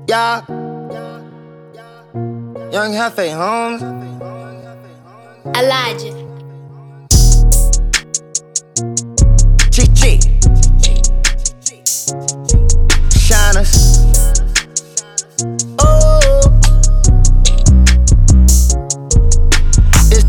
Yeah. Young Hefe Holmes. Elijah. Chi. Shiners. Oh. It's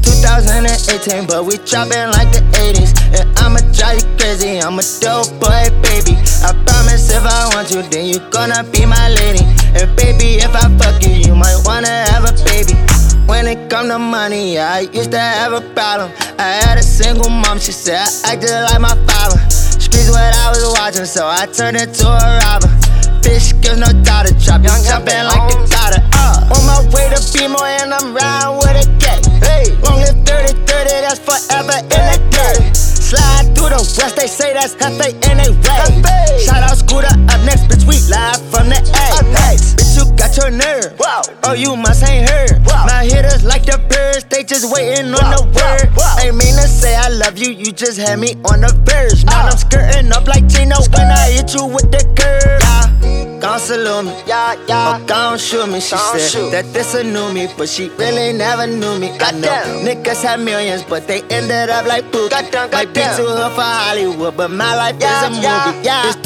2018, but we chopping like the 80s. And I'ma drive you crazy, I'm a dope boy, baby. I promise if I want you, then you gonna be my lady. And baby, if I fuck you, you might wanna have a baby. When it come to money, yeah, I used to have a problem. I had a single mom, she said I acted like my father. Streets what I was watching, so I turned into a robber. Fish gives no daughter, chop you jumping like the Goddard. On my way to BMO and I'm riding with a K. Long live 30-30, that's forever in the dirt. Slide through the west, they say that's Hefe and they rave. Shout out Scooter up next, bitch, we live from the A. Bitch, you got your nerve. Oh, you must ain't heard. My hitters like the birds, they just waiting on the word. Ain't mean to say I love you, you just had me on the verge. Now I'm skirting up like Gino when I hit you with the curve. Gon' salute me, or gon' shoot me. She said that this a new me, but she really never knew me. I know niggas have millions, but they ended up like poop. Might be too hood for Hollywood, but my life is a movie. It's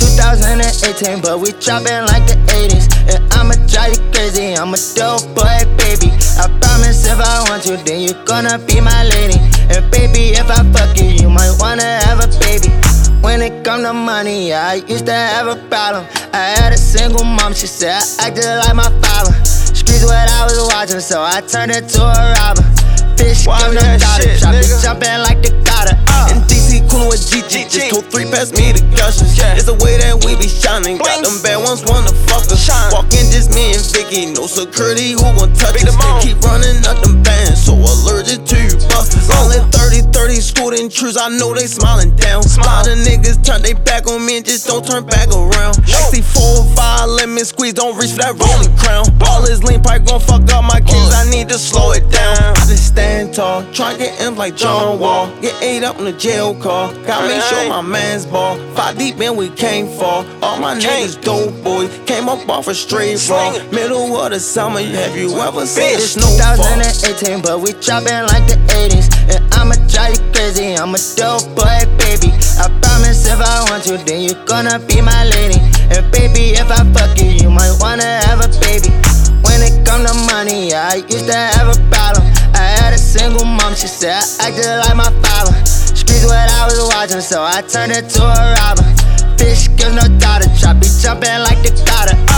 2018, but we chopping like the 80s. And I'ma drive you crazy, I'm a dope boy, baby. I promise if I want you, then you gonna be my lady. And baby, if I fuck you, you might wanna have a baby. When it come to money, yeah, I used to have a problem. I had a single mom, she said I acted like my father. Streets what I was watching, so I turned into a robber. Fish give no daughter, chop it jumping like the Goddard. In DC, coolin' with GG, just told 3 past me the gushers. It's the way that we be shining, got them bad ones wanna fuck us. Walking just me and Vicky, no security, who gon' touch us? Keep running up them bands, so allergic to you busters. Only 30-30 scooting truths, I know they smiling down. Lot of niggas turn they back on me and just don't turn back around. I see 4 or 5 lemon squeeze, don't reach for that rolling crown. All this lean pipe gon' fuck up my kids, I need to slow it down. I just stand tall, try get in like John Wall. Get ate up in the jail car, got me show my man's ball. 5 deep and we came far, all my niggas dope boys. Came up off a straight raw, middle of the summer, have you ever seen It's snowfall? 2018, but we chopping like the 80s. And I'ma drive you crazy, I'm a dope boy, baby. I promise if I want you, then you gonna be my lady. And baby, if I fuck you, you might wanna have a baby. When it come to money, yeah, I used to have a problem. I had a single mom, she said I acted like my father. Streets what I was watching, so I turned into a robber. Fish gives no daughter, chop be jumping like the Goddard.